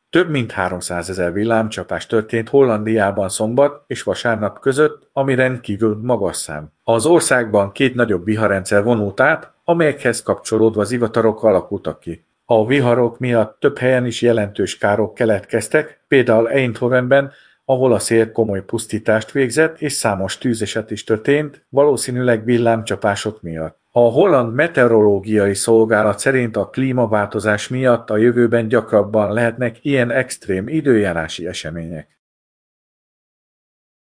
Több mint 300 000 villámcsapás történt Hollandiában szombat és vasárnap között, ami rendkívül magas szám. Az országban két nagyobb viharrendszer vonult át, amelyekhez kapcsolódva zivatarok alakultak ki. A viharok miatt több helyen is jelentős károk keletkeztek, például Eindhovenben, ahol a szél komoly pusztítást végzett, és számos tűzeset is történt, valószínűleg villámcsapások miatt. A Holland Meteorológiai Szolgálat szerint a klímaváltozás miatt a jövőben gyakrabban lehetnek ilyen extrém időjárási események.